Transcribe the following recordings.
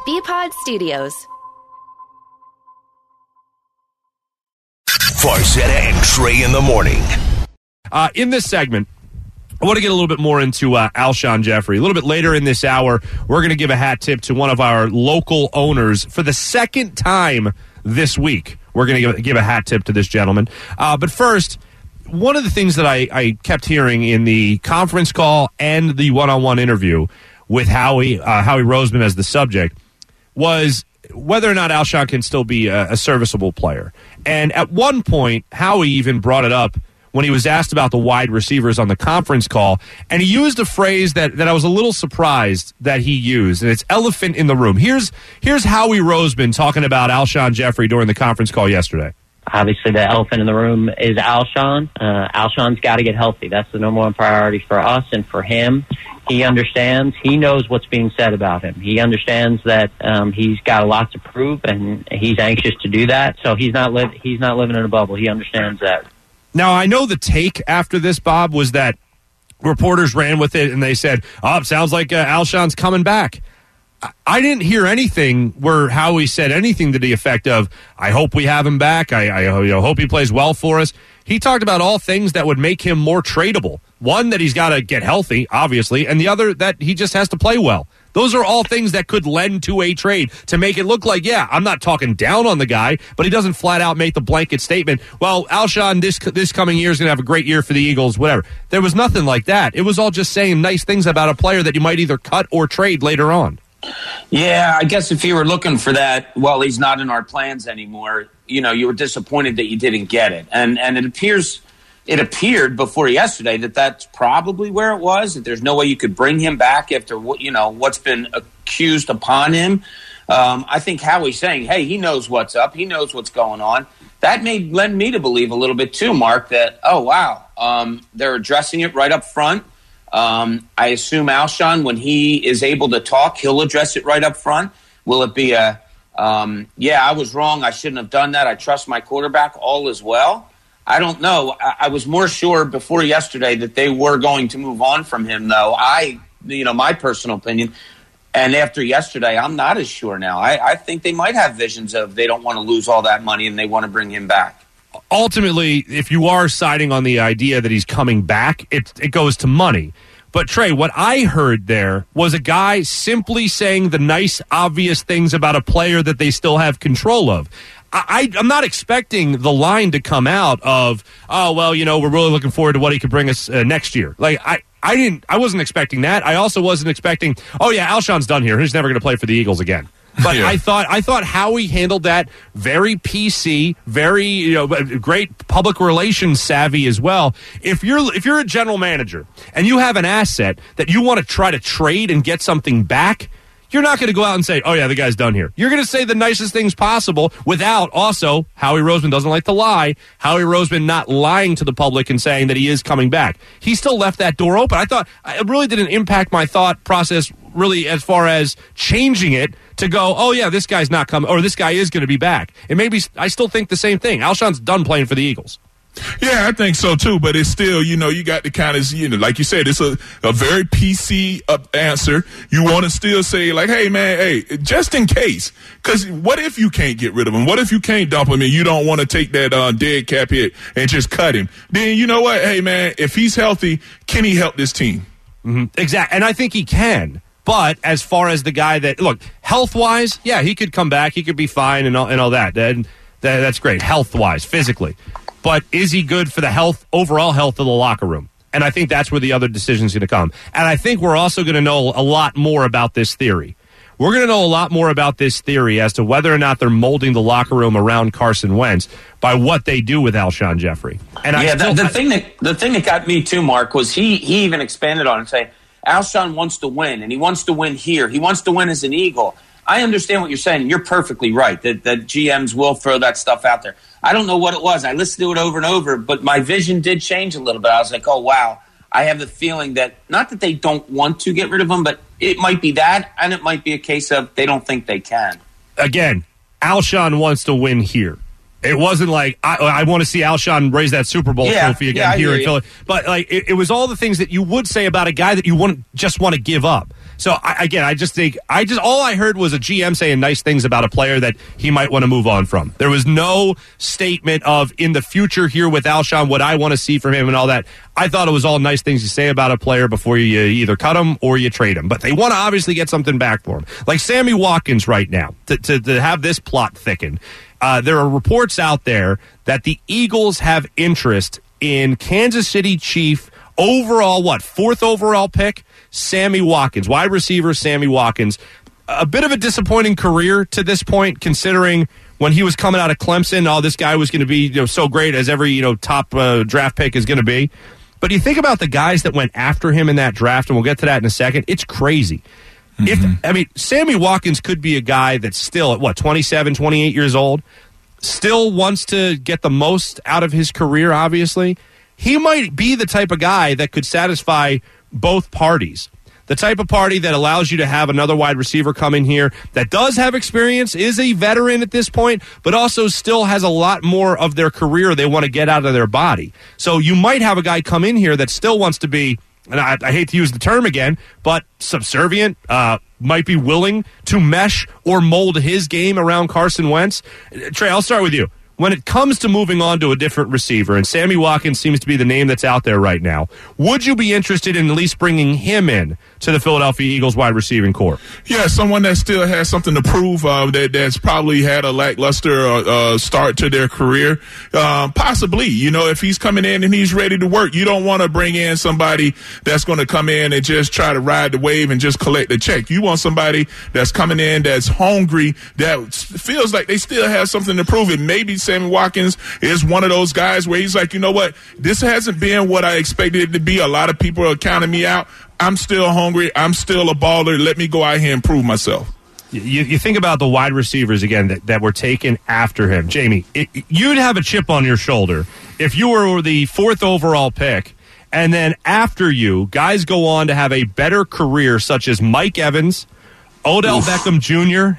BPod Studios. Farzetta and Trey in the morning. In this segment, I want to get a little bit more into Alshon Jeffrey. A little bit later in this hour, we're going to give a hat tip to one of our local owners for the second time this week. We're going to give a hat tip to this gentleman. But first, one of the things that I kept hearing in the conference call and the one-on-one interview with Howie Roseman as the subject was whether or not Alshon can still be a serviceable player. And at one point, Howie even brought it up when he was asked about the wide receivers on the conference call, and he used a phrase that I was a little surprised that he used, and it's elephant in the room. Here's Howie Roseman talking about Alshon Jeffrey during the conference call yesterday. Obviously, the elephant in the room is Alshon. Alshon's got to get healthy. That's the number one priority for us and for him. He understands. He knows what's being said about him. He understands that he's got a lot to prove, and he's anxious to do that. So he's not living in a bubble. He understands that. Now, I know the take after this, Bob, was that reporters ran with it, and they said, oh, it sounds like Alshon's coming back. I didn't hear anything where Howie said anything to the effect of, I hope we have him back. I hope he plays well for us. He talked about all things that would make him more tradable. One, that he's got to get healthy, obviously, and the other, that he just has to play well. Those are all things that could lend to a trade to make it look like, yeah, I'm not talking down on the guy, but he doesn't flat out make the blanket statement, well, Alshon this coming year is going to have a great year for the Eagles, whatever. There was nothing like that. It was all just saying nice things about a player that you might either cut or trade later on. Yeah, I guess if you were looking for that, well, he's not in our plans anymore, you were disappointed that you didn't get it. And it appeared before yesterday that that's probably where it was, that there's no way you could bring him back after what's been accused upon him. I think Howie's saying, hey, he knows what's up. He knows what's going on. That may lend me to believe a little bit too, Mark, that, oh, wow, they're addressing it right up front. I assume Alshon, when he is able to talk, he'll address it right up front. Will it be I was wrong. I shouldn't have done that. I trust my quarterback. All is well. I don't know. I was more sure before yesterday that they were going to move on from him, though. My personal opinion. And after yesterday, I'm not as sure now. I think they might have visions of they don't want to lose all that money and they want to bring him back. Ultimately, if you are siding on the idea that he's coming back, it goes to money. But, Trey, what I heard there was a guy simply saying the nice, obvious things about a player that they still have control of. I'm not expecting the line to come out of, oh, well, we're really looking forward to what he could bring us next year. Like, I wasn't expecting that. I also wasn't expecting, oh, yeah, Alshon's done here. He's never going to play for the Eagles again. But yeah. I thought Howie handled that very PC, very great public relations savvy as well. If you're a general manager and you have an asset that you want to try to trade and get something back, you're not going to go out and say, oh, yeah, the guy's done here. You're going to say the nicest things possible without also, Howie Roseman doesn't like to lie, Howie Roseman not lying to the public and saying that he is coming back. He still left that door open. I thought it really didn't impact my thought process really as far as changing it to go, oh, yeah, this guy's not coming, or this guy is going to be back. And maybe I still think the same thing. Alshon's done playing for the Eagles. Yeah, I think so too, but it's still, you got to kind of, like you said, it's a very PC answer. You want to still say like, hey man, just in case, because what if you can't get rid of him? What if you can't dump him and you don't want to take that dead cap hit and just cut him? Then you know what? Hey man, if he's healthy, can he help this team? Mm-hmm. Exactly. And I think he can. But as far as the guy that, look, health-wise, yeah, he could come back. He could be fine and all that. That's great, health-wise, physically. But is he good for the overall health of the locker room? And I think that's where the other decision's going to come. And I think we're also going to know a lot more about this theory. We're going to know a lot more about this theory as to whether or not they're molding the locker room around Carson Wentz by what they do with Alshon Jeffrey. And the thing that got me too, Mark, was he even expanded on it, saying Alshon wants to win, and he wants to win here. He wants to win as an Eagle. I understand what you're saying, and you're perfectly right that GMs will throw that stuff out there. I don't know what it was. I listened to it over and over, but my vision did change a little bit. I was like, oh, wow. I have the feeling that, not that they don't want to get rid of him, but it might be that, and it might be a case of they don't think they can. Again, Alshon wants to win here. It wasn't like, I want to see Alshon raise that Super Bowl trophy again here in Philly. But like, it was all the things that you would say about a guy that you wouldn't just want to give up. So I just think all I heard was a GM saying nice things about a player that he might want to move on from. There was no statement of in the future here with Alshon what I want to see from him and all that. I thought it was all nice things to say about a player before you either cut him or you trade him. But they want to obviously get something back for him. Like Sammy Watkins right now, to have this plot thicken. There are reports out there that the Eagles have interest in Kansas City Chief overall, fourth overall pick, Sammy Watkins, wide receiver Sammy Watkins. A bit of a disappointing career to this point, considering when he was coming out of Clemson, this guy was going to be so great as every top draft pick is going to be. But you think about the guys that went after him in that draft, and we'll get to that in a second. It's crazy. Sammy Watkins could be a guy that's still at 27, 28 years old, still wants to get the most out of his career, obviously. He might be the type of guy that could satisfy both parties. The type of party that allows you to have another wide receiver come in here that does have experience, is a veteran at this point, but also still has a lot more of their career they want to get out of their body. So you might have a guy come in here that still wants to be, and I hate to use the term again, but subservient, might be willing to mesh or mold his game around Carson Wentz. Trey, I'll start with you. When it comes to moving on to a different receiver, and Sammy Watkins seems to be the name that's out there right now, would you be interested in at least bringing him in to the Philadelphia Eagles wide receiving corps? Yeah, someone that still has something to prove, that's probably had a lackluster start to their career. Possibly, if he's coming in and he's ready to work, you don't want to bring in somebody that's going to come in and just try to ride the wave and just collect the check. You want somebody that's coming in that's hungry, that feels like they still have something to prove. And maybe Sammy Watkins is one of those guys where he's like, you know what, this hasn't been what I expected it to be. A lot of people are counting me out. I'm still hungry. I'm still a baller. Let me go out here and prove myself. You think about the wide receivers, again, that were taken after him. Jamie, you'd have a chip on your shoulder if you were the fourth overall pick, and then after you, guys go on to have a better career, such as Mike Evans, Odell Beckham Jr.,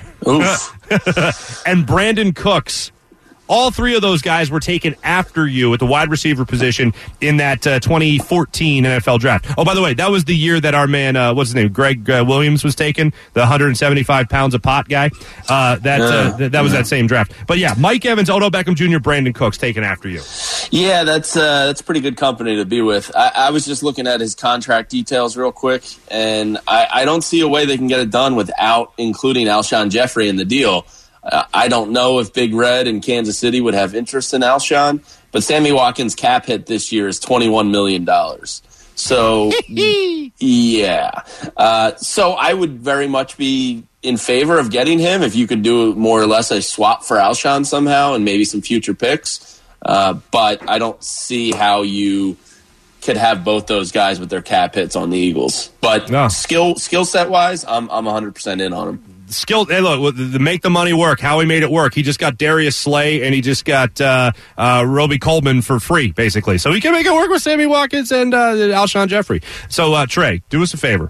and Brandon Cooks. All three of those guys were taken after you at the wide receiver position in that 2014 NFL draft. Oh, by the way, that was the year that our man, what's his name, Greg Williams was taken, the 175 pounds a pot guy. That was that same draft. But yeah, Mike Evans, Odell Beckham Jr., Brandon Cooks taken after you. Yeah, that's pretty good company to be with. I was just looking at his contract details real quick, and I don't see a way they can get it done without including Alshon Jeffrey in the deal. I don't know if Big Red in Kansas City would have interest in Alshon, but Sammy Watkins' cap hit this year is $21 million. So, yeah. So I would very much be in favor of getting him if you could do more or less a swap for Alshon somehow and maybe some future picks. But I don't see how you could have both those guys with their cap hits on the Eagles. But skill set wise, I'm 100% in on him. Hey, look, make the money work. Howie made it work. He just got Darius Slay, and he just got Roby Coleman for free, basically. So he can make it work with Sammy Watkins and Alshon Jeffrey. So, Trey, do us a favor.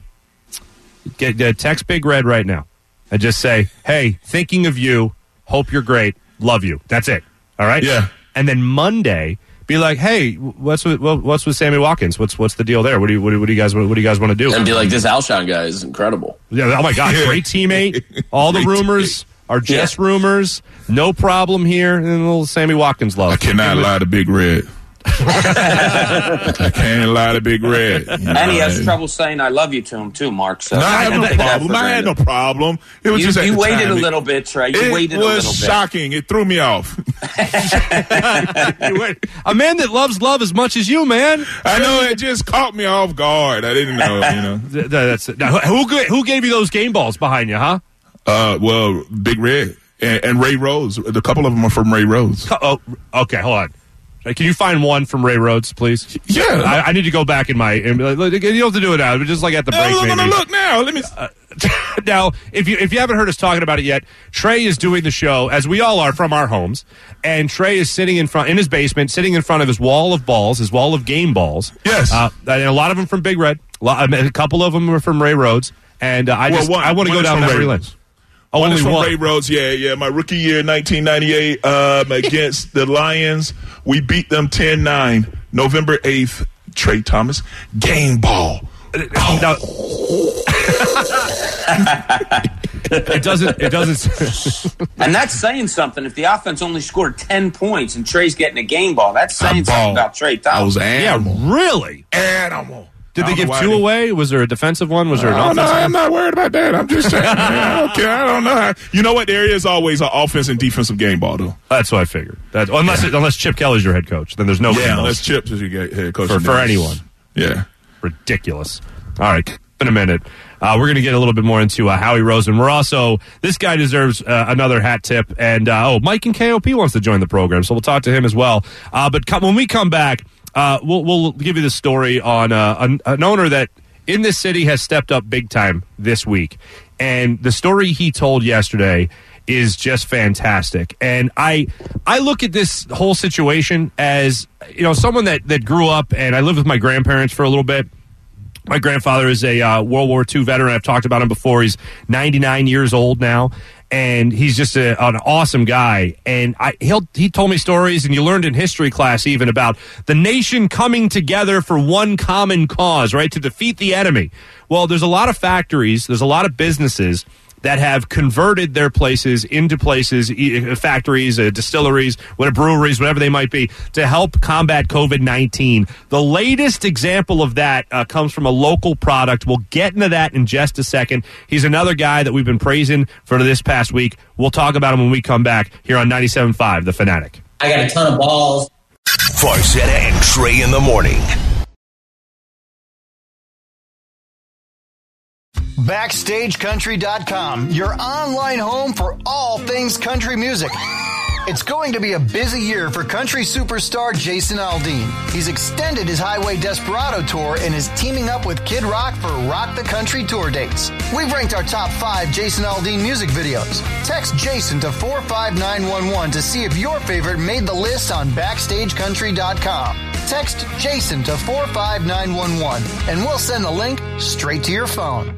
Text Big Red right now and just say, hey, thinking of you, hope you're great, love you. That's it. All right? Yeah. And then Monday, be like, hey, what's with Sammy Watkins? What's the deal there? What do you guys want to do? And be like, this Alshon guy is incredible. Yeah, oh my God, great teammate. All the rumors are just rumors. No problem here. And little Sammy Watkins love. I cannot lie to Big Red. I can't lie to Big Red. And he has trouble saying I love you to him too, Mark. So I had no problem. It was just you waited a little bit, Trey. You waited a little bit. It was shocking. It threw me off. A man that loves love as much as you, man. I know, it just caught me off guard. I didn't know. That's it. Now, who gave you those game balls behind you, huh? Well, Big Red and Ray Rhodes. A couple of them are from Ray Rhodes. Oh, okay. Hold on. Can you find one from Ray Rhodes, please? Yeah. I need to go back in my. You don't have to do it now, but just like at the break. No, look now. Let me. Now, if you haven't heard us talking about it yet, Trey is doing the show, as we all are, from our homes, and Trey is sitting in his basement, sitting in front of his wall of balls, his wall of game balls. Yes. And a lot of them from Big Red. A couple of them are from Ray Rhodes, and I want to go down memory lane. One is from Ray Rhodes, yeah. My rookie year, 1998, against the Lions. We beat them 10-9, November 8th, Trey Thomas. Game ball. Now, It doesn't. And that's saying something. If the offense only scored 10 points and Trey's getting a game ball, that's saying something about Trey Thompson. I was animal. Yeah, really? Animal. Did they give two away? Was there a defensive one? Was there an offensive one? I'm not worried about that. I'm just saying. I don't know. You know what? There is always an offense and defensive game ball, though. That's what I figured. Unless Chip Kelly's your head coach, then there's no game unless Chip is your head coach. For anyone. Yeah. Ridiculous. All right, in a minute. We're going to get a little bit more into Howie Roseman. We're also, this guy deserves another hat tip. And, Mike in KOP wants to join the program, so we'll talk to him as well. But when we come back, we'll give you the story on an owner that in this city has stepped up big time this week. And the story he told yesterday is just fantastic. And I look at this whole situation as, someone that grew up, and I lived with my grandparents for a little bit. My grandfather is a World War II veteran. I've talked about him before. He's 99 years old now, and he's just an awesome guy. And he told me stories, and you learned in history class even about the nation coming together for one common cause, right, to defeat the enemy. Well, there's a lot of factories, there's a lot of businesses that have converted their places into places, factories, distilleries, breweries, whatever they might be, to help combat COVID-19. The latest example of that comes from a local product. We'll get into that in just a second. He's another guy that we've been praising for this past week. We'll talk about him when we come back here on 97.5, The Fanatic. I got a ton of balls. Farzetta and Trey in the morning. BackstageCountry.com, your online home for all things country music. It's going to be a busy year for country superstar Jason Aldean. He's extended his Highway Desperado tour and is teaming up with Kid Rock for Rock the Country tour dates. We've ranked our top 5 Jason Aldean music videos. Text Jason to 45911 to see if your favorite made the list on BackstageCountry.com. Text Jason to 45911 and we'll send the link straight to your phone.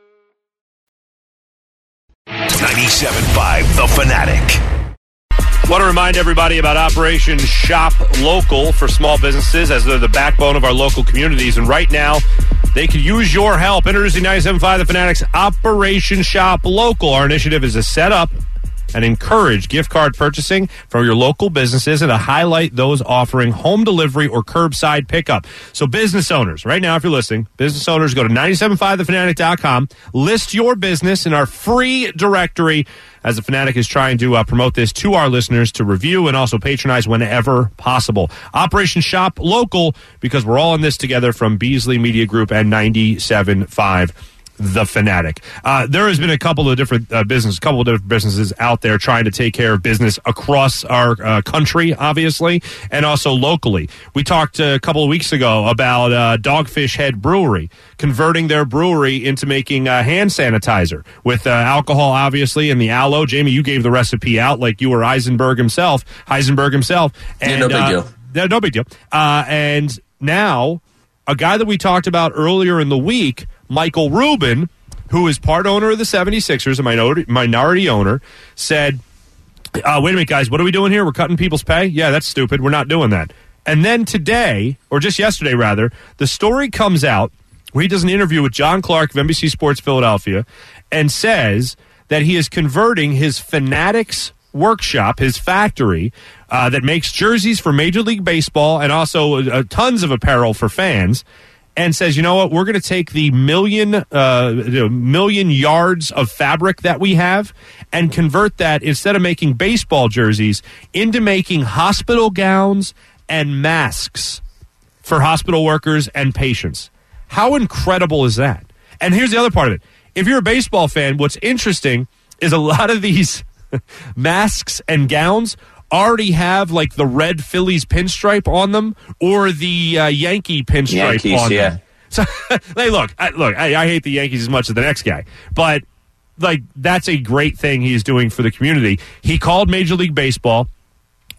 97.5 The Fanatic. Want to remind everybody about Operation Shop Local for small businesses, as they're the backbone of our local communities. And right now, they could use your help. Introducing 97.5 The Fanatic's Operation Shop Local. Our initiative is to set up and encourage gift card purchasing from your local businesses and to highlight those offering home delivery or curbside pickup. So business owners, right now, if you're listening, business owners, go to 975thefanatic.com, list your business in our free directory, as the Fanatic is trying to promote this to our listeners to review and also patronize whenever possible. Operation Shop Local, because we're all in this together from Beasley Media Group and 97.5 The Fanatic. There has been a couple of different businesses out there trying to take care of business across our country, obviously, and also locally. We talked a couple of weeks ago about Dogfish Head Brewery converting their brewery into making hand sanitizer with alcohol, obviously, and the aloe. Jamie, you gave the recipe out like you were Heisenberg himself. And, yeah, no big deal. No big deal. And now, a guy that we talked about earlier in the week, Michael Rubin, who is part owner of the 76ers, a minority owner, said, wait a minute, guys, what are we doing here? We're cutting people's pay? Yeah, that's stupid. We're not doing that. And then today, or just yesterday rather, the story comes out where he does an interview with John Clark of NBC Sports Philadelphia and says that he is converting his Fanatics workshop, his factory, that makes jerseys for Major League Baseball and also tons of apparel for fans, and says, you know what, we're going to take the million yards of fabric that we have and convert that, instead of making baseball jerseys, into making hospital gowns and masks for hospital workers and patients. How incredible is that? And here's the other part of it. If you're a baseball fan, what's interesting is a lot of these masks and gowns already have like the red Phillies pinstripe on them or the Yankee pinstripe on them. So, hey, look, I hate the Yankees as much as the next guy, but like that's a great thing he's doing for the community. He called Major League Baseball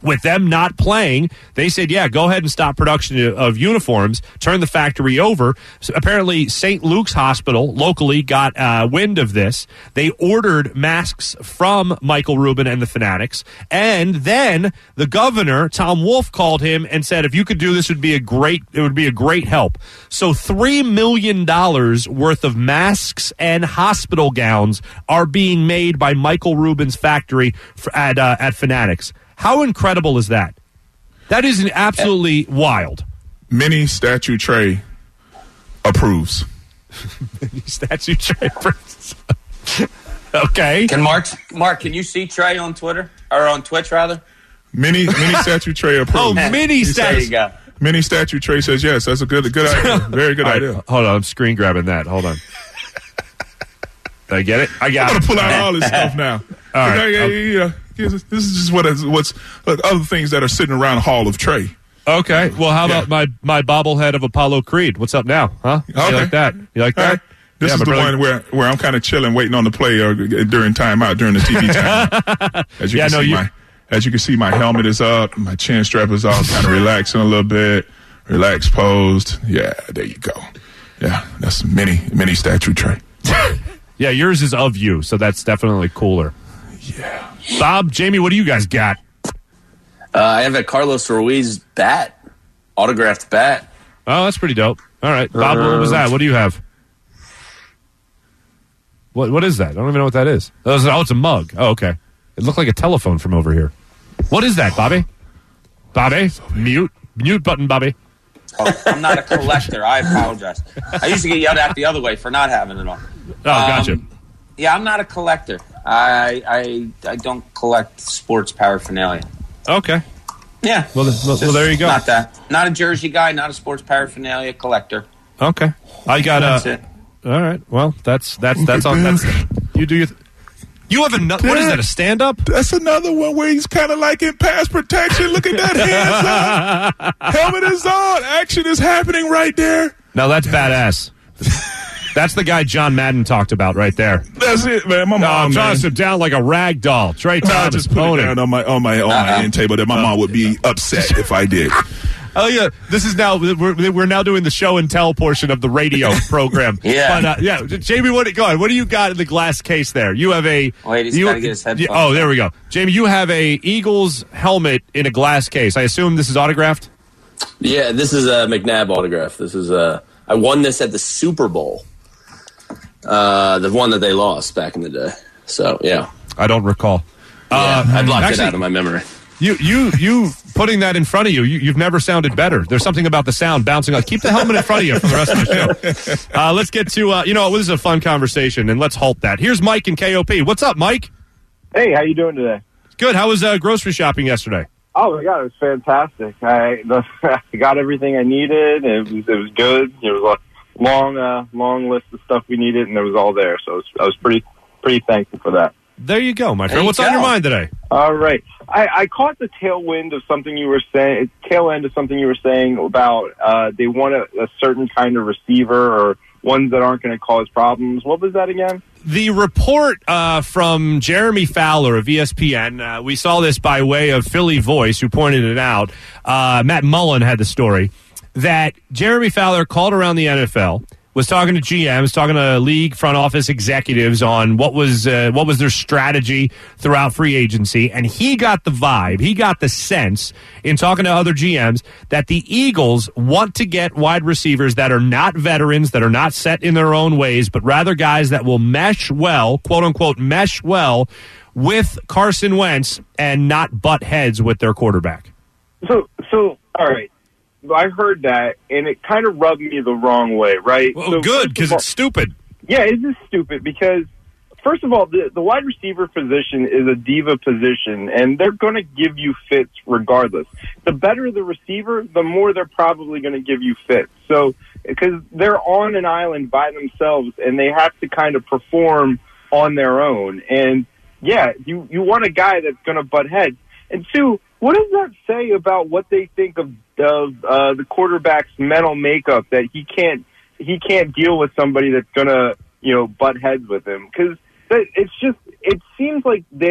With them not playing, they said, yeah, go ahead and stop production of uniforms, turn the factory over. So apparently, St. Luke's Hospital locally got wind of this. They ordered masks from Michael Rubin and the Fanatics. And then the governor, Tom Wolf, called him and said, if you could do this, it would be a great help. So $3 million worth of masks and hospital gowns are being made by Michael Rubin's factory at Fanatics. How incredible is that? That is absolutely wild. Mini Statue Trey approves. Mini Statue Trey approves. Okay. Can Mark, can you see Trey on Twitter or on Twitch rather? Mini Statue Trey approves. Oh, Mini Statue. There you go. Mini Statue Trey says yes. That's a good idea. Very good idea. Right, hold on, I'm screen grabbing that. Hold on. Did I get it? I got it. I'm gonna pull out all this stuff now. All right. Yeah. This is just what's other things that are sitting around the Hall of Trey. Okay. Well, how about my bobblehead of Apollo Creed? What's up now? Huh? Okay. You like that? You like that? Right. This is the one where I'm kind of chilling, waiting on the play during timeout, during the TV timeout. As you can see, my helmet is up, my chin strap is off, kind of relaxing a little bit, relaxed, posed. Yeah, there you go. Yeah, that's mini Statue Trey. Yeah, yours is of you, so that's definitely cooler. Yeah. Bob, Jamie, what do you guys got? I have a Carlos Ruiz bat, autographed bat. Oh, that's pretty dope. All right, Bob, what was that? What do you have? What is that? I don't even know what that is. Oh, it's a mug. Oh, okay. It looked like a telephone from over here. What is that, Bobby? Bobby, mute button, Bobby. Oh, I'm not a collector. I apologize. I used to get yelled at the other way for not having it on. Oh, gotcha. Yeah, I'm not a collector. I don't collect sports paraphernalia. Okay. Yeah. Well, there you go. Not that. Not a jersey guy. Not a sports paraphernalia collector. Okay. I got That's it. All right. Well, that's on. That's you do your. You have another. What is that? A stand up? That's another one where he's kind of like in pass protection. Look at that, hands up. Helmet is on. Action is happening right there. No, that's badass. That's the guy John Madden talked about right there. That's it, man. My mom, I'm trying to sit down like a rag doll. Trey Thomas, just put it down on my end table. That my mom would be upset if I did. Oh yeah, this is now we're now doing the show and tell portion of the radio program. Yeah, but Jamie, go on. What do you got in the glass case there? You have a. Wait, he's got to get his headphones. Oh, there we go. Jamie, you have a Eagles helmet in a glass case. I assume this is autographed. Yeah, this is a McNabb autograph. This is I won this at the Super Bowl, the one that they lost back in the day. So yeah, I don't recall. I blocked it out of my memory. You putting that in front of you've never sounded better. There's something about the sound bouncing off. Keep the helmet in front of you for the rest of the show. Let's get to, this is a fun conversation, and let's halt that. Here's Mike in KOP. What's up, Mike? Hey, how you doing today? Good. How was grocery shopping yesterday? Oh, my God, it was fantastic. I got everything I needed. It was good. There was a long list of stuff we needed, and it was all there. So I was pretty thankful for that. There you go, my friend. What's on your mind today? All right. I caught the tail end of something you were saying about they want a certain kind of receiver or ones that aren't going to cause problems. What was that again? The report from Jeremy Fowler of ESPN, we saw this by way of Philly Voice, who pointed it out. Matt Mullen had the story that Jeremy Fowler called around the NFL, was talking to GMs, talking to league front office executives on what was their strategy throughout free agency, and he got the vibe, he got the sense in talking to other GMs that the Eagles want to get wide receivers that are not veterans, that are not set in their own ways, but rather guys that will mesh well, quote unquote, mesh well with Carson Wentz and not butt heads with their quarterback. So all right. I heard that, and it kind of rubbed me the wrong way, right? Well, good, because it's stupid. Yeah, it is stupid because, first of all, the wide receiver position is a diva position, and they're going to give you fits regardless. The better the receiver, the more they're probably going to give you fits. So, because they're on an island by themselves, and they have to kind of perform on their own. And, yeah, you want a guy that's going to butt heads. And, two, what does that say about what they think of the quarterback's mental makeup, that he can't deal with somebody that's gonna butt heads with him? Because it seems like they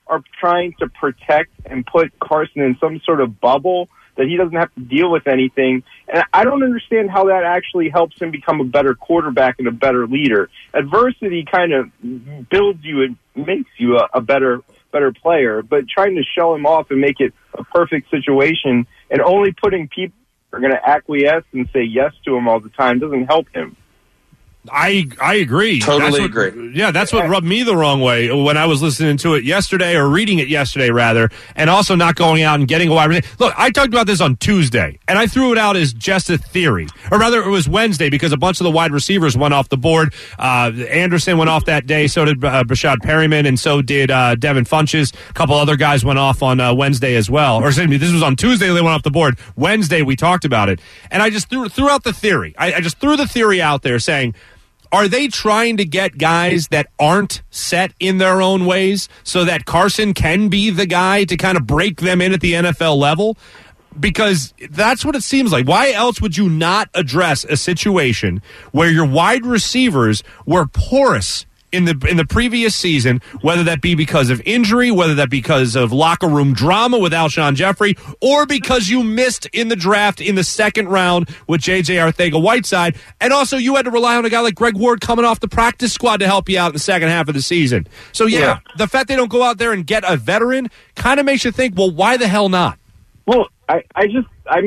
are trying to protect and put Carson in some sort of bubble that he doesn't have to deal with anything. And I don't understand how that actually helps him become a better quarterback and a better leader. Adversity kind of builds you and makes you a better player, but trying to show him off and make it a perfect situation and only putting people who are going to acquiesce and say yes to him all the time doesn't help him. I agree. Totally agree. Yeah, that's what rubbed me the wrong way when I was listening to it yesterday, or reading it yesterday, rather, and also not going out and getting a wide receiver. Look, I talked about this on Tuesday, and I threw it out as just a theory. Or rather, it was Wednesday, because a bunch of the wide receivers went off the board. Anderson went off that day, so did Brashad Perryman, and so did Devin Funches. A couple other guys went off on Wednesday as well. Or excuse me, this was on Tuesday they went off the board. Wednesday we talked about it. And I just threw out the theory. I just threw the theory out there saying, are they trying to get guys that aren't set in their own ways so that Carson can be the guy to kind of break them in at the NFL level? Because that's what it seems like. Why else would you not address a situation where your wide receivers were porous in the previous season, whether that be because of injury, whether that be because of locker room drama with Alshon Jeffrey, or because you missed in the draft in the second round with J.J. Arcega-Whiteside, and also you had to rely on a guy like Greg Ward coming off the practice squad to help you out in the second half of the season. So, yeah, the fact they don't go out there and get a veteran kind of makes you think, well, why the hell not? Well, to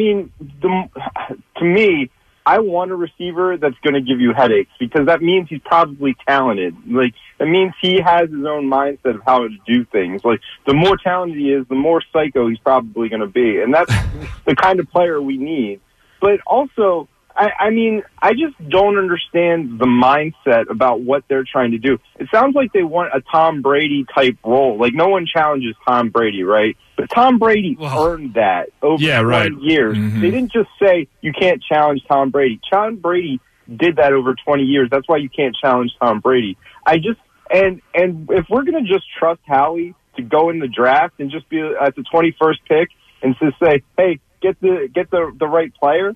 me, I want a receiver that's going to give you headaches, because that means he's probably talented. Like, that means he has his own mindset of how to do things. Like, the more talented he is, the more psycho he's probably going to be. And that's the kind of player we need. But also, I just don't understand the mindset about what they're trying to do. It sounds like they want a Tom Brady type role. Like, no one challenges Tom Brady, right? But Tom Brady earned that over 20 years. Mm-hmm. They didn't just say you can't challenge Tom Brady. Tom Brady did that over 20 years. That's why you can't challenge Tom Brady. And if we're going to just trust Howie to go in the draft and just be at the 21st pick and to say, hey, get the right player,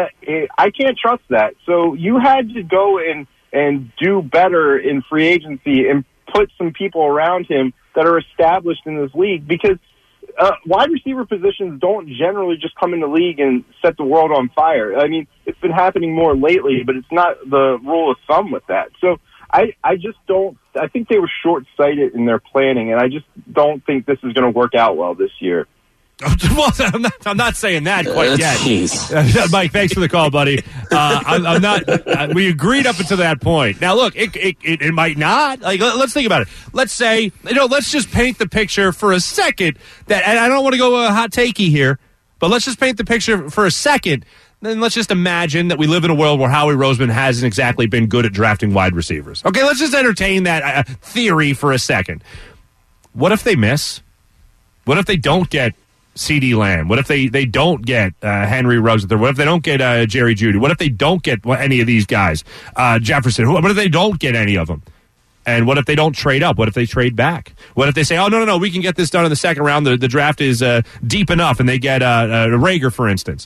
I can't trust that. So you had to go and do better in free agency and put some people around him that are established in this league, because wide receiver positions don't generally just come in the league and set the world on fire. I mean, it's been happening more lately, but it's not the rule of thumb with that. So I just don't. I think they were short-sighted in their planning, and I just don't think this is going to work out well this year. Well, I'm not saying that quite yet. Mike, thanks for the call, buddy. I'm not. We agreed up until that point. Now, look, it might not. Like, let's think about it. Let's say, let's just paint the picture for a second. And I don't want to go hot takey here, but let's just paint the picture for a second. Then let's just imagine that we live in a world where Howie Roseman hasn't exactly been good at drafting wide receivers. Okay, let's just entertain that theory for a second. What if they miss? What if they don't get CeeDee Lamb? What if they don't get Henry Ruggs? What if they don't get Jerry Jeudy? What if they don't get any of these guys? Jefferson? What if they don't get any of them? And what if they don't trade up? What if they trade back? What if they say, oh, no, we can get this done in the second round. The draft is deep enough, and they get Rager, for instance.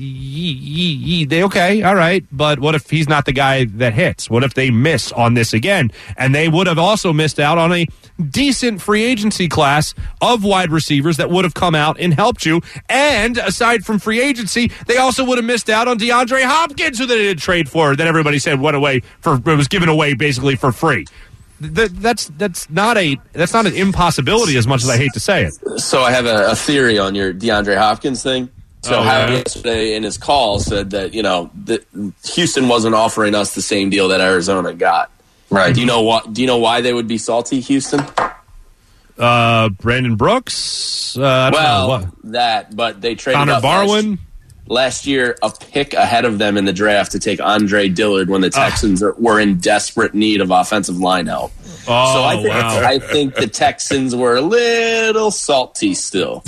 Okay, all right, but what if he's not the guy that hits? What if they miss on this again? And they would have also missed out on a decent free agency class of wide receivers that would have come out and helped you. And aside from free agency, they also would have missed out on DeAndre Hopkins, who they didn't trade for, that everybody said was given away basically for free. That's not an impossibility, as much as I hate to say it. So I have a theory on your DeAndre Hopkins thing. So Howie yesterday in his call said that, that Houston wasn't offering us the same deal that Arizona got. Right. Do you know why they would be salty, Houston? Brandon Brooks? I don't know. But they traded Connor up Barwin? Last year, a pick ahead of them in the draft to take Andre Dillard when the Texans were in desperate need of offensive line help. Oh, so I think the Texans were a little salty still.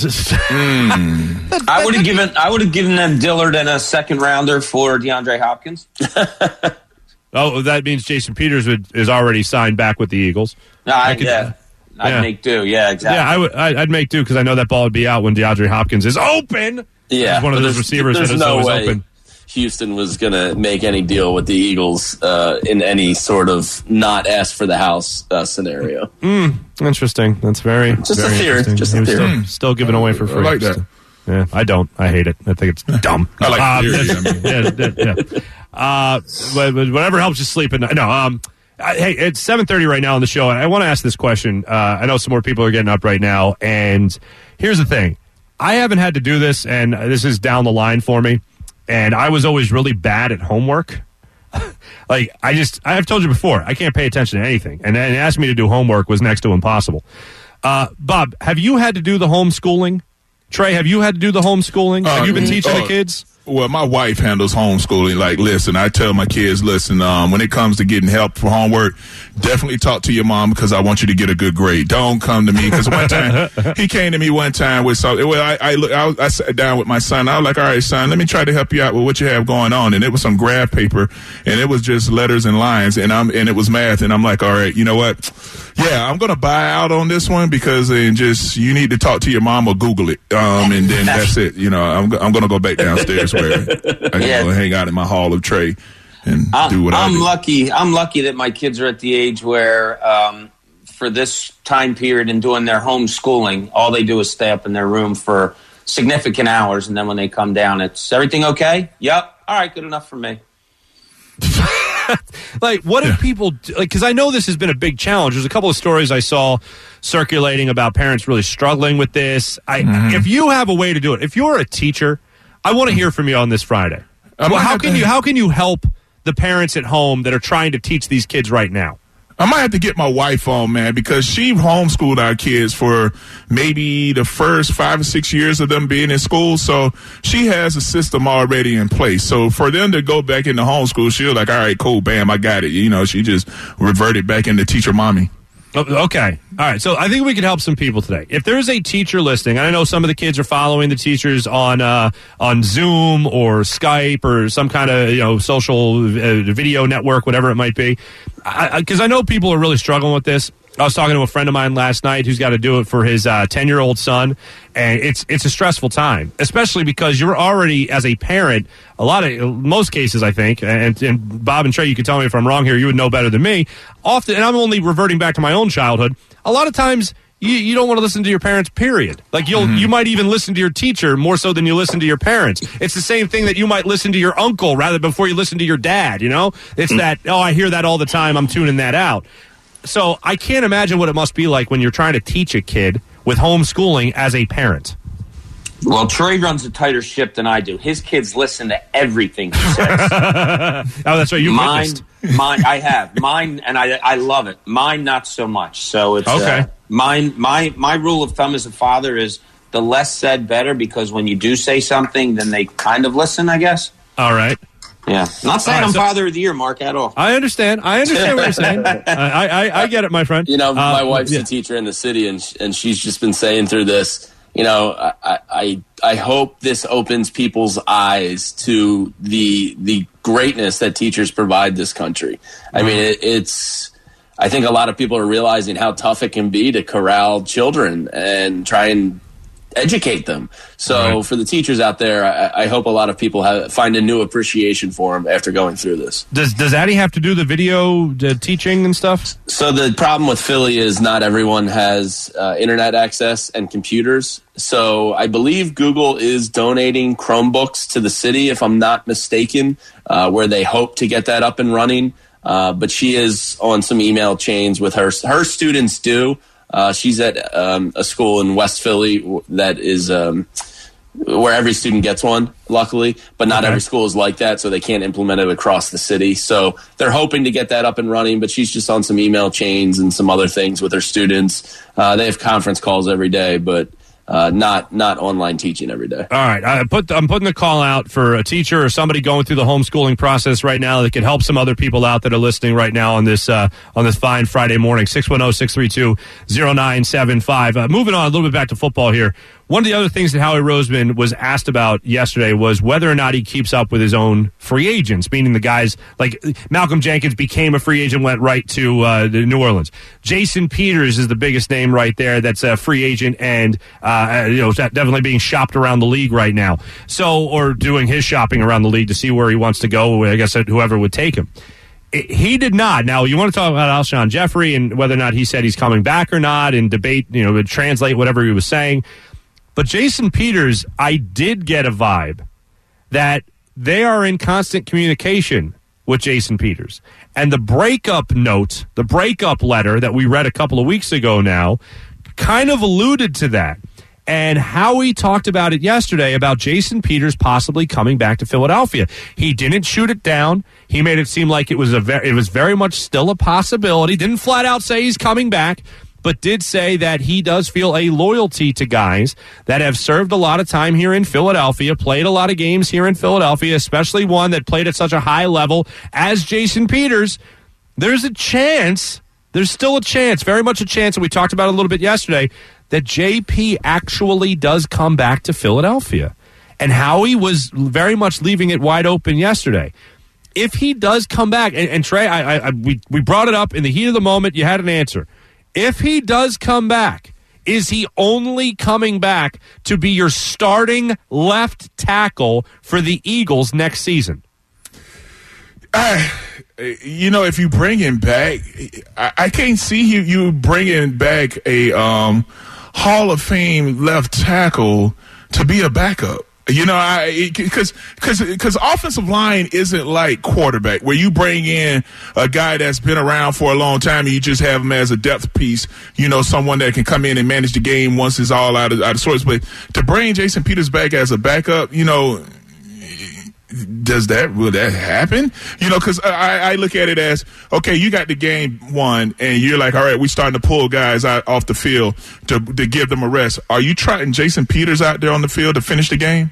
I would have given them Dillard and a second rounder for DeAndre Hopkins. Oh, that means Jason Peters is already signed back with the Eagles. I'd make do. Yeah, exactly. Yeah, I'd make do, because I know that ball would be out when DeAndre Hopkins is open. Yeah, he's one of those receivers that is always open. Houston was going to make any deal with the Eagles in any sort of not ask for the house scenario. Interesting. That's very just very a theory. interesting. Just a theory. Still giving away for free. I like that. Yeah, I don't. I hate it. I think it's dumb. I like the theory. But whatever helps you sleep at night. No. Hey, it's 7:30 right now on the show, and I want to ask this question. I know some more people are getting up right now, and here's the thing. I haven't had to do this, and this is down the line for me, and I was always really bad at homework. I've told you before, I can't pay attention to anything, and asking me to do homework was next to impossible. Bob, have you had to do the homeschooling? Trey, have you had to do the homeschooling? Have you been teaching the kids? Well, my wife handles homeschooling. Like, listen, I tell my kids, listen, when it comes to getting help for homework, definitely talk to your mom because I want you to get a good grade. Don't come to me because one time he came to me one time with something. Well, I sat down with my son. I was like, all right, son, let me try to help you out with what you have going on. And it was some graph paper, and it was just letters and lines, and it was math. And I'm like, all right, you know what? Yeah, I'm gonna buy out on this one because you need to talk to your mom or Google it, and then that's it. You know, I'm gonna go back downstairs where I can go hang out in my hall of Trey and do what I'm lucky. I'm lucky that my kids are at the age where, for this time period and doing their homeschooling, all they do is stay up in their room for significant hours, and then when they come down, it's everything okay? Yep. All right, good enough for me. Like, what if people, because I know this has been a big challenge. There's a couple of stories I saw circulating about parents really struggling with this. If you have a way to do it, if you're a teacher, I want to hear from you on this Friday. Well, how can you help the parents at home that are trying to teach these kids right now? I might have to get my wife on, man, because she homeschooled our kids for maybe the first 5 or 6 years of them being in school. So she has a system already in place. So for them to go back into homeschool, she'll like, all right, cool, bam, I got it. You know, she just reverted back into teacher mommy. Okay. All right. So I think we could help some people today. If there's a teacher listening, and I know some of the kids are following the teachers on Zoom or Skype or some kind of social video network, whatever it might be, because I know people are really struggling with this. I was talking to a friend of mine last night who's got to do it for his 10-year-old son, and it's a stressful time, especially because you're already, as a parent, most cases, I think, and Bob and Trey, you can tell me if I'm wrong here, you would know better than me, often, and I'm only reverting back to my own childhood, a lot of times you don't want to listen to your parents, period. Like, you might even listen to your teacher more so than you listen to your parents. It's the same thing that you might listen to your uncle rather before you listen to your dad, you know? It's that, I hear that all the time, I'm tuning that out. So I can't imagine what it must be like when you're trying to teach a kid with homeschooling as a parent. Well, Troy runs a tighter ship than I do. His kids listen to everything he says. Oh, that's right. You mine, I have mine, and I love it. Mine, not so much. So it's okay. My rule of thumb as a father is the less said, better. Because when you do say something, then they kind of listen, I guess. All right. Yeah, not saying I'm Father of the Year, Mark, at all. I understand what you're saying. I get it, my friend. You know, my wife's a teacher in the city, and she's just been saying through this, you know, I hope this opens people's eyes to the greatness that teachers provide this country. I mean, I think a lot of people are realizing how tough it can be to corral children and try and educate them. So for the teachers out there, I hope a lot of people find a new appreciation for them after going through this. Does Addie have to do the video teaching and stuff? So the problem with Philly is not everyone has internet access and computers. So I believe Google is donating Chromebooks to the city, if I'm not mistaken, where they hope to get that up and running. But she is on some email chains with her students do. She's at a school in West Philly that is where every student gets one, luckily, but not every school is like that, so they can't implement it across the city. So they're hoping to get that up and running, but she's just on some email chains and some other things with her students. They have conference calls every day, but not online teaching every day. All right. I'm putting the call out for a teacher or somebody going through the homeschooling process right now that could help some other people out that are listening right now on this fine Friday morning. 610-632-0975. Moving on a little bit back to football here. One of the other things that Howie Roseman was asked about yesterday was whether or not he keeps up with his own free agents, meaning the guys like Malcolm Jenkins became a free agent, went right to New Orleans. Jason Peters is the biggest name right there that's a free agent and definitely being shopped around the league right now. So, or doing his shopping around the league to see where he wants to go, I guess whoever would take him. He did not. Now, you want to talk about Alshon Jeffrey and whether or not he said he's coming back or not and debate, translate whatever he was saying. But Jason Peters, I did get a vibe that they are in constant communication with Jason Peters. And the breakup note, the breakup letter that we read a couple of weeks ago now, kind of alluded to that. And Howie talked about it yesterday about Jason Peters possibly coming back to Philadelphia. He didn't shoot it down. He made it seem like it was very much still a possibility. Didn't flat out say he's coming back, but did say that he does feel a loyalty to guys that have served a lot of time here in Philadelphia, played a lot of games here in Philadelphia, especially one that played at such a high level as Jason Peters. There's still a chance, very much a chance, and we talked about it a little bit yesterday, that JP actually does come back to Philadelphia. And Howie was very much leaving it wide open yesterday. If he does come back, and Trey, we brought it up in the heat of the moment, you had an answer. If he does come back, is he only coming back to be your starting left tackle for the Eagles next season? If you bring him back, I can't see you bringing back a Hall of Fame left tackle to be a backup. Because offensive line isn't like quarterback, where you bring in a guy that's been around for a long time and you just have him as a depth piece, someone that can come in and manage the game once it's all out of sorts. But to bring Jason Peters back as a backup, will that happen? Because I look at it as, okay, you got the game won, and you're like, all right, we're starting to pull guys out off the field to give them a rest. Are you trotting Jason Peters out there on the field to finish the game?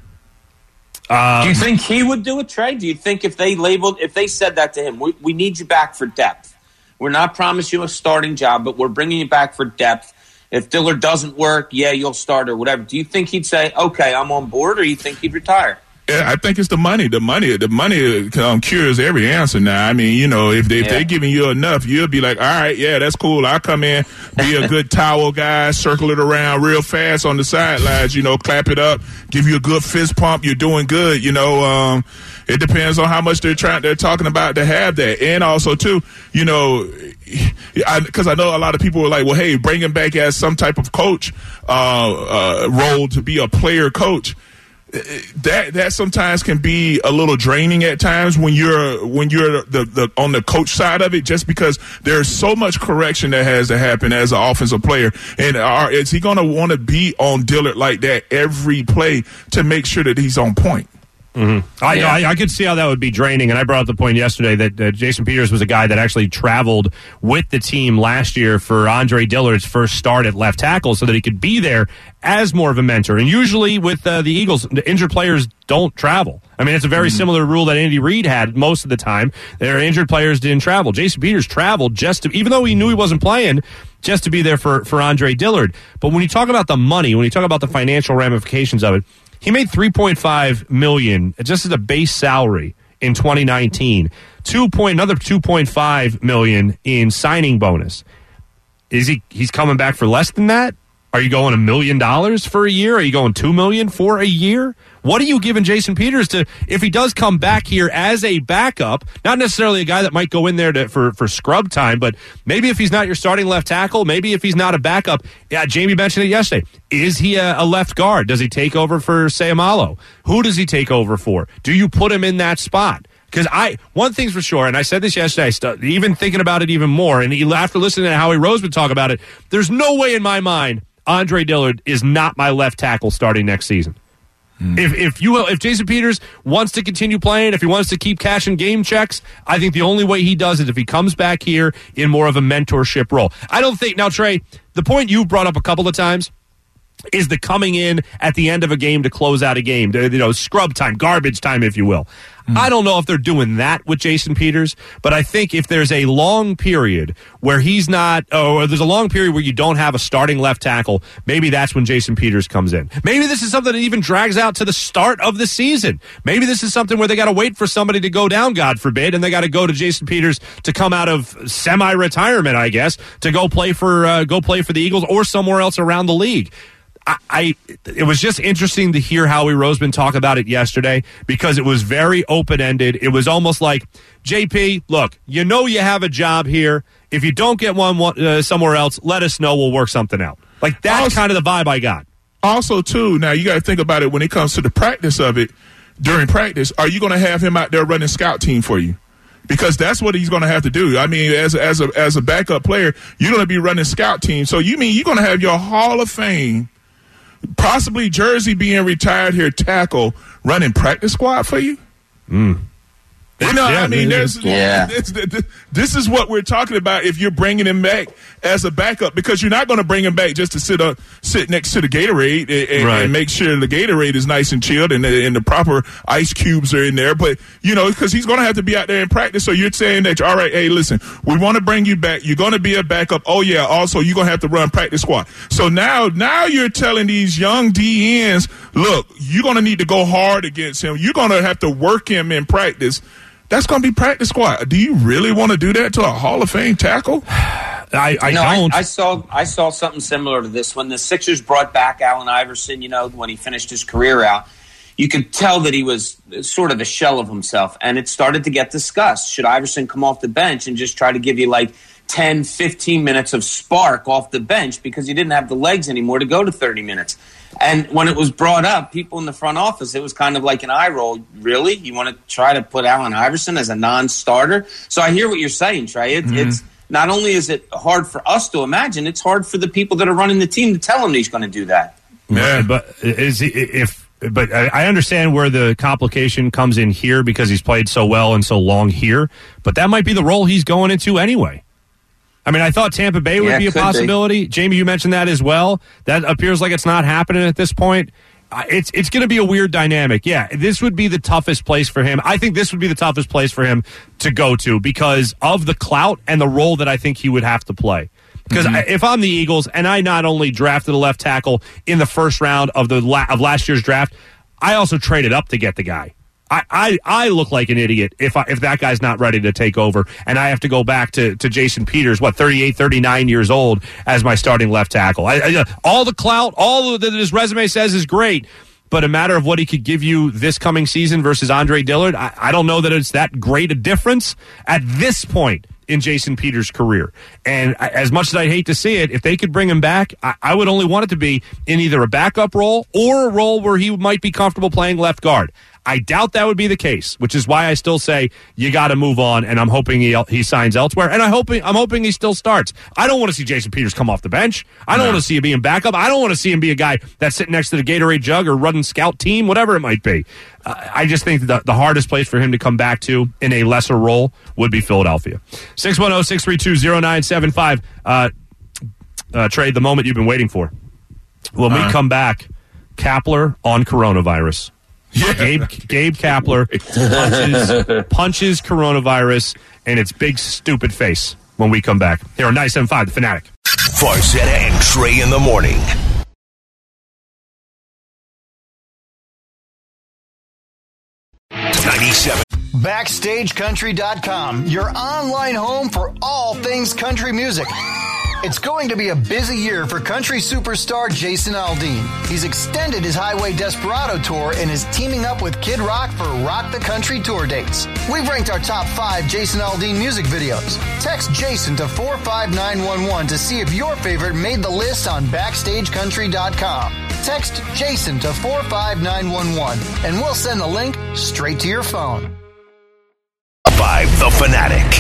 Do you think he would do it, Trey? Do you think if they said that to him, we need you back for depth. We're not promising you a starting job, but we're bringing you back for depth. If Dillard doesn't work, you'll start or whatever. Do you think he'd say, okay, I'm on board, or you think he'd retire? Yeah, I think it's the money. The money cures every answer now. I mean, if they're giving you enough, you'll be like, all right, yeah, that's cool. I'll come in, be a good towel guy, circle it around real fast on the sidelines, clap it up, give you a good fist pump. You're doing good, It depends on how much they're talking about to have that. And also, too, because I know a lot of people were like, well, hey, bring him back as some type of coach role to be a player coach. That sometimes can be a little draining at times when you're the on the coach side of it, just because there's so much correction that has to happen as an offensive player. And is he going to want to be on Dillard like that every play to make sure that he's on point? Mm-hmm. I could see how that would be draining, and I brought up the point yesterday that Jason Peters was a guy that actually traveled with the team last year for Andre Dillard's first start at left tackle so that he could be there as more of a mentor. And usually with the Eagles, the injured players don't travel. I mean, it's a very similar rule that Andy Reid had most of the time. Their injured players didn't travel. Jason Peters traveled even though he knew he wasn't playing, just to be there for Andre Dillard. But when you talk about the money, when you talk about the financial ramifications of it, he made $3.5 million just as a base salary in 2019. Another $2.5 million in signing bonus. He's coming back for less than that? Are you going $1 million for a year? Are you going $2 million for a year? What are you giving Jason Peters to, if he does come back here as a backup, not necessarily a guy that might go in there for scrub time, but maybe if he's not your starting left tackle, maybe if he's not a backup. Yeah, Jamie mentioned it yesterday. Is he a left guard? Does he take over for Sayamalo? Who does he take over for? Do you put him in that spot? Because one thing's for sure, and I said this yesterday, even thinking about it even more, and after listening to Howie Roseman talk about it, there's no way in my mind Andre Dillard is not my left tackle starting next season. If Jason Peters wants to continue playing, if he wants to keep cashing game checks, I think the only way he does it if he comes back here in more of a mentorship role. I don't think, now Trey, the point you brought up a couple of times is the coming in at the end of a game to close out a game, scrub time, garbage time, if you will. I don't know if they're doing that with Jason Peters, but I think if there's a long period where he's not, or there's a long period where you don't have a starting left tackle, maybe that's when Jason Peters comes in. Maybe this is something that even drags out to the start of the season. Maybe this is something where they got to wait for somebody to go down, God forbid, and they got to go to Jason Peters to come out of semi-retirement, I guess, to go play for the Eagles or somewhere else around the league. It was just interesting to hear Howie Roseman talk about it yesterday because it was very open-ended. It was almost like, JP, look, you know you have a job here. If you don't get one somewhere else, let us know. We'll work something out. Like, that's kind of the vibe I got. Also, too, now you got to think about it when it comes to the practice of it. During practice, are you going to have him out there running scout team for you? Because that's what he's going to have to do. I mean, as a backup player, you're going to be running scout team. So you mean you're going to have your Hall of Fame, possibly Jersey being retired here, tackle running practice squad for you? You know, I mean, this is what we're talking about if you're bringing him back as a backup, because you're not going to bring him back just to sit next to the Gatorade and make sure the Gatorade is nice and chilled and the proper ice cubes are in there. But, you know, because he's going to have to be out there in practice. So you're saying that, all right, hey, listen, we want to bring you back. You're going to be a backup. Oh, yeah, also you're going to have to run practice squad. So now you're telling these young DNs, look, you're going to need to go hard against him. You're going to have to work him in practice. That's going to be practice squad. Do you really want to do that to a Hall of Fame tackle? I don't. I saw something similar to this when the Sixers brought back Allen Iverson. You know, when he finished his career out, you could tell that he was sort of a shell of himself, and it started to get discussed. Should Iverson come off the bench and just try to give you like 10, 15 minutes of spark off the bench because he didn't have the legs anymore to go to 30 minutes? And when it was brought up, people in the front office, it was kind of like an eye roll. Really? You want to try to put Allen Iverson as a non-starter? So I hear what you're saying, Trey. It's not only is it hard for us to imagine, it's hard for the people that are running the team to tell him he's going to do that. Yeah, but I understand where the complication comes in here because he's played so well and so long here. But that might be the role he's going into anyway. I mean, I thought Tampa Bay would be a possibility. Jamie, you mentioned that as well. That appears like it's not happening at this point. It's going to be a weird dynamic. Yeah, this would be the toughest place for him. I think this would be the toughest place for him to go to because of the clout and the role that I think he would have to play. Because if I'm the Eagles and I not only drafted a left tackle in the first round of last year's draft, I also traded up to get the guy. I look like an idiot if that guy's not ready to take over and I have to go back to Jason Peters, 38, 39 years old, as my starting left tackle. All the clout, all that his resume says is great, but a matter of what he could give you this coming season versus Andre Dillard, I don't know that it's that great a difference at this point in Jason Peters' career. And as much as I'd hate to see it, if they could bring him back, I would only want it to be in either a backup role or a role where he might be comfortable playing left guard. I doubt that would be the case, which is why I still say you got to move on, and I'm hoping he signs elsewhere, and I'm hoping he still starts. I don't want to see Jason Peters come off the bench. I don't want to see him being backup. I don't want to see him be a guy that's sitting next to the Gatorade jug or running scout team, whatever it might be. I just think that the hardest place for him to come back to in a lesser role would be Philadelphia. 610-632-0975. Trade the moment you've been waiting for. When we come back, Kapler on coronavirus. Yeah. Gabe Kapler punches coronavirus in its big stupid face when we come back. Here on 97.5, The Fanatic. Farzetta and Trey in the morning. 97. BackstageCountry.com, your online home for all things country music. It's going to be a busy year for country superstar Jason Aldean. He's extended his Highway Desperado tour and is teaming up with Kid Rock for Rock the Country tour dates. We've ranked our top 5 Jason Aldean music videos. Text Jason to 45911 to see if your favorite made the list on BackstageCountry.com. Text Jason to 45911 and we'll send the link straight to your phone. 5, The Fanatic.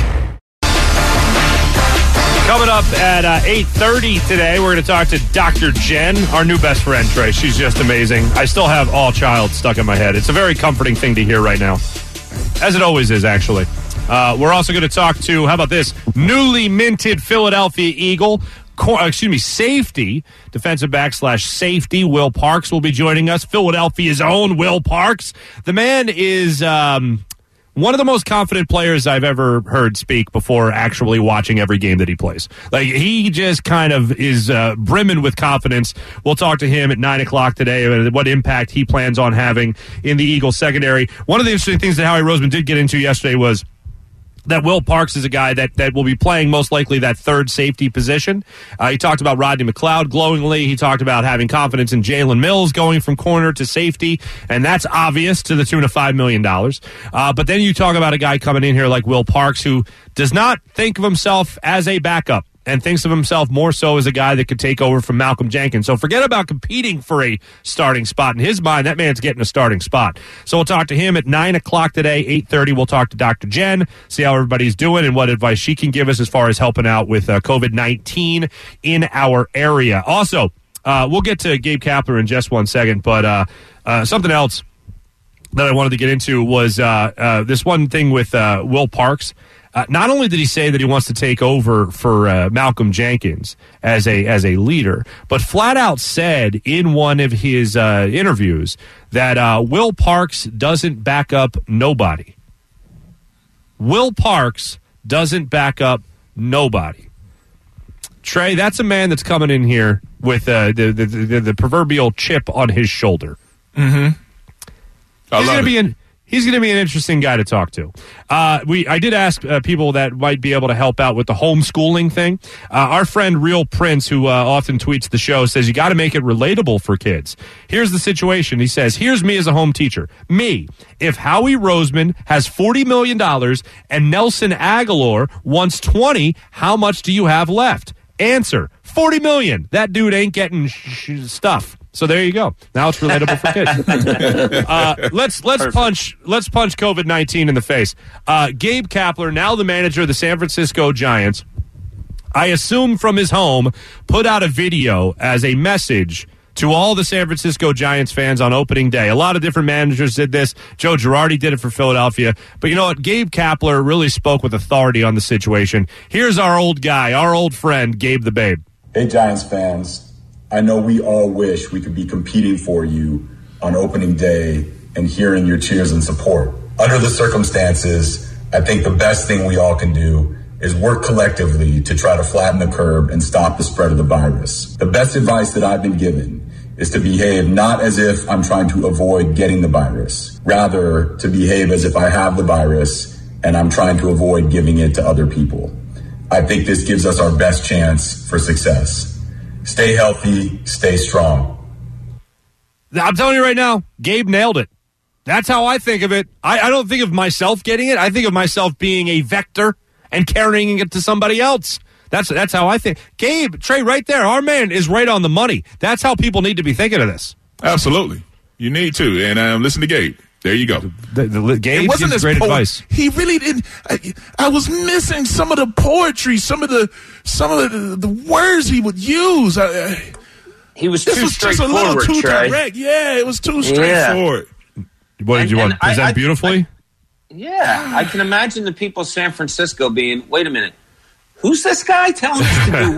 Coming up at 8:30 today, we're going to talk to Dr. Jen, our new best friend, Trey. She's just amazing. I still have All Child stuck in my head. It's a very comforting thing to hear right now, as it always is, actually. We're also going to talk to, how about this, newly minted Philadelphia Eagle, safety, defensive back / safety, Will Parks will be joining us. Philadelphia's own Will Parks. The man is One of the most confident players I've ever heard speak before actually watching every game that he plays. Like, he just kind of is brimming with confidence. We'll talk to him at 9 o'clock today, what impact he plans on having in the Eagles secondary. One of the interesting things that Howie Roseman did get into yesterday was that Will Parks is a guy that will be playing most likely that third safety position. He talked about Rodney McLeod glowingly. He talked about having confidence in Jalen Mills going from corner to safety, and that's obvious to the tune of $5 million. But then you talk about a guy coming in here like Will Parks, who does not think of himself as a backup and thinks of himself more so as a guy that could take over from Malcolm Jenkins. So forget about competing for a starting spot. In his mind, that man's getting a starting spot. So we'll talk to him at 9 o'clock today, 8:30. We'll talk to Dr. Jen, see how everybody's doing and what advice she can give us as far as helping out with COVID-19 in our area. Also, we'll get to Gabe Kapler in just 1 second, but something else that I wanted to get into was this one thing with Will Parks. Not only did he say that he wants to take over for Malcolm Jenkins as a leader, but flat out said in one of his interviews that Will Parks doesn't back up nobody. Will Parks doesn't back up nobody. Trey, that's a man that's coming in here with the proverbial chip on his shoulder. Mm-hmm. He's going to be an interesting guy to talk to. I did ask people that might be able to help out with the homeschooling thing. Our friend Real Prince, who often tweets the show, says you got to make it relatable for kids. Here's the situation. He says, here's me as a home teacher. Me, if Howie Roseman has $40 million and Nelson Aguilar wants 20, how much do you have left? Answer, $40 million. That dude ain't getting stuff. So there you go. Now it's relatable for kids. Let's punch COVID-19 in the face. Gabe Kapler, now the manager of the San Francisco Giants, I assume from his home, put out a video as a message to all the San Francisco Giants fans on opening day. A lot of different managers did this. Joe Girardi did it for Philadelphia. But you know what? Gabe Kapler really spoke with authority on the situation. Here's our old guy, our old friend, Gabe the Babe. Hey, Giants fans. I know we all wish we could be competing for you on opening day and hearing your cheers and support. Under the circumstances, I think the best thing we all can do is work collectively to try to flatten the curve and stop the spread of the virus. The best advice that I've been given is to behave not as if I'm trying to avoid getting the virus, rather to behave as if I have the virus and I'm trying to avoid giving it to other people. I think this gives us our best chance for success. Stay healthy, stay strong. I'm telling you right now, Gabe nailed it. That's how I think of it. I don't think of myself getting it. I think of myself being a vector and carrying it to somebody else. That's how I think. Gabe, Trey, right there, our man is right on the money. That's how people need to be thinking of this. Absolutely. You need to. And listen to Gabe. There you go. Gabe gives great advice. He really didn't. I was missing some of the poetry, some of the words he would use. He was too just straightforward, a little too Trey. direct. Yeah, it was too straightforward. What did you want to present beautifully? I can imagine the people of San Francisco being, wait a minute, who's this guy telling us to do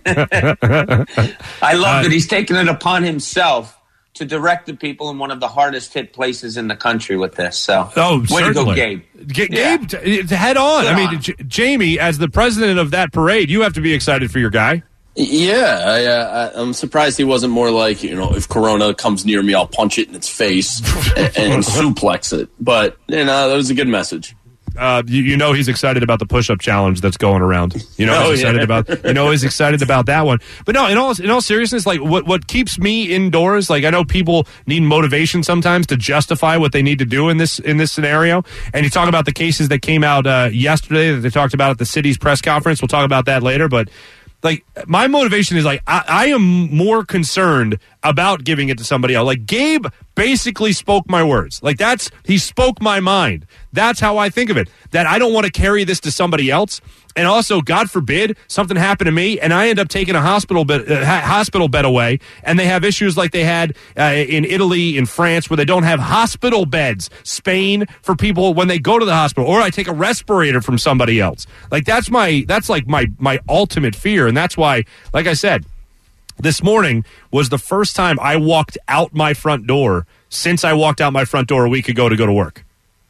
what? I love that he's taking it upon himself to direct the people in one of the hardest hit places in the country with this. So, way to go, Gabe. Gabe, head on. I mean, Jamie, as the president of that parade, you have to be excited for your guy. Yeah, I'm surprised he wasn't more like, if Corona comes near me, I'll punch it in its face and suplex it. But, that was a good message. He's excited about the push-up challenge that's going around. He's excited about that one. But no, in all seriousness, like what keeps me indoors, like I know people need motivation sometimes to justify what they need to do in this scenario. And you talk about the cases that came out yesterday that they talked about at the city's press conference. We'll talk about that later, but like my motivation is like I am more concerned about giving it to somebody else. Like Gabe basically spoke my words. Like he spoke my mind. That's how I think of it. That I don't want to carry this to somebody else. And also, God forbid, something happened to me and I end up taking a hospital bed away, and they have issues like they had in Italy, in France, where they don't have hospital beds. Spain, for people when they go to the hospital, or I take a respirator from somebody else. Like that's like my ultimate fear, and that's why, like I said, this morning was the first time I walked out my front door since I walked out my front door a week ago to go to work.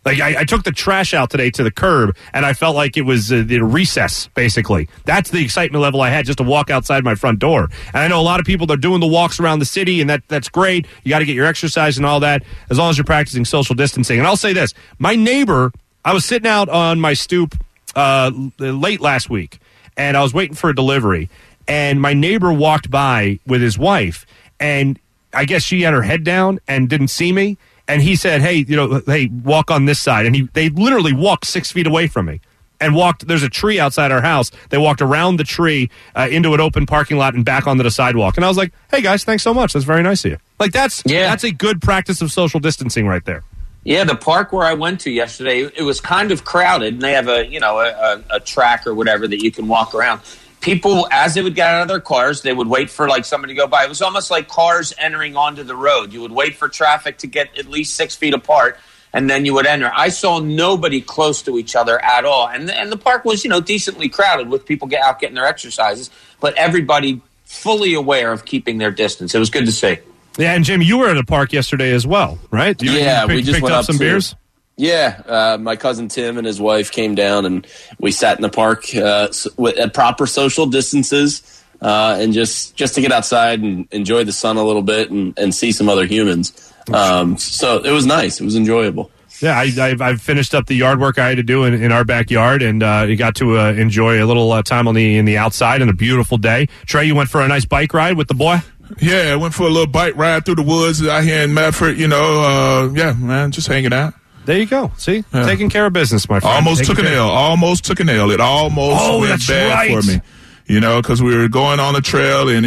Like, I took the trash out today to the curb, and I felt like it was the recess, basically. That's the excitement level I had just to walk outside my front door. And I know a lot of people, they're doing the walks around the city, and that's great. You got to get your exercise and all that, as long as you're practicing social distancing. And I'll say this. My neighbor, I was sitting out on my stoop late last week, and I was waiting for a delivery, and my neighbor walked by with his wife, and I guess she had her head down and didn't see me. And he said, hey, walk on this side. And they literally walked 6 feet away from me and walked. There's a tree outside our house. They walked around the tree into an open parking lot and back onto the sidewalk. And I was like, hey, guys, thanks so much. That's very nice of you. Like, that's a good practice of social distancing right there. Yeah, the park where I went to yesterday, it was kind of crowded. And they have a track or whatever that you can walk around. People, as they would get out of their cars, they would wait for somebody to go by. It was almost like cars entering onto the road. You would wait for traffic to get at least 6 feet apart, and then you would enter. I saw nobody close to each other at all. And the park was, decently crowded with people getting their exercises, but everybody fully aware of keeping their distance. It was good to see. Yeah, and Jim, you were at a park yesterday as well, right? We just went up some beers? Yeah, my cousin Tim and his wife came down, and we sat in the park at proper social distances, and just to get outside and enjoy the sun a little bit and see some other humans. So it was nice. It was enjoyable. Yeah, I've finished up the yard work I had to do in our backyard, and you got to enjoy a little time in the outside and a beautiful day. Trey, you went for a nice bike ride with the boy? Yeah, I went for a little bike ride through the woods out here in Medford. Yeah, man, just hanging out. There you go. See? Yeah. Taking care of business, my friend. Almost took a nail. It almost went bad for me. Because we were going on the trail, and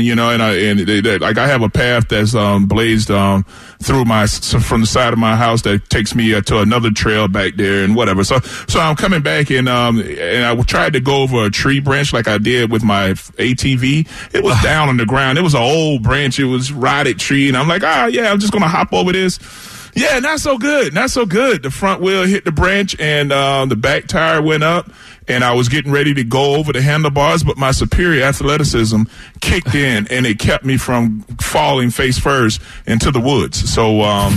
I have a path that's blazed from the side of my house that takes me to another trail back there and whatever. So I'm coming back, and I tried to go over a tree branch like I did with my ATV. It was down on the ground. It was an old branch. It was rotted tree, and I'm like, I'm just gonna hop over this. Yeah, not so good. The front wheel hit the branch, and the back tire went up, and I was getting ready to go over the handlebars, but my superior athleticism kicked in, and it kept me from falling face first into the woods. So,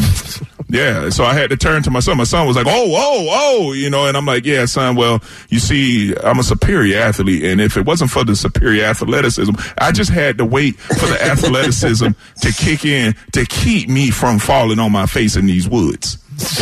so I had to turn to my son. My son was like, oh, and I'm like, yeah, son, well, you see, I'm a superior athlete, and if it wasn't for the superior athleticism, I just had to wait for the athleticism to kick in to keep me from falling on my face in these woods.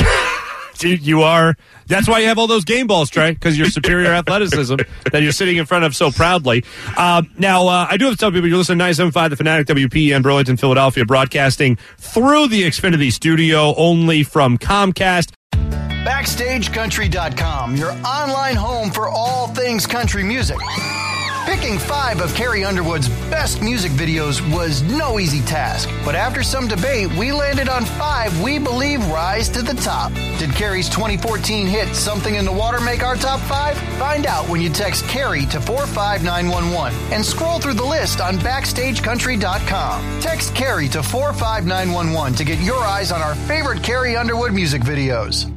That's why you have all those game balls, Trey, because your superior athleticism that you're sitting in front of so proudly. Now, I do have to tell people, you're listening to 97.5 The Fanatic, WPEN, Burlington, Philadelphia, broadcasting through the Xfinity studio, only from Comcast. BackstageCountry.com, your online home for all things country music. Picking 5 of Carrie Underwood's best music videos was no easy task, but after some debate, we landed on 5 we believe rise to the top. Did Carrie's 2014 hit Something in the Water make our top 5? Find out when you text Carrie to 45911 and scroll through the list on BackstageCountry.com. Text Carrie to 45911 to get your eyes on our favorite Carrie Underwood music videos.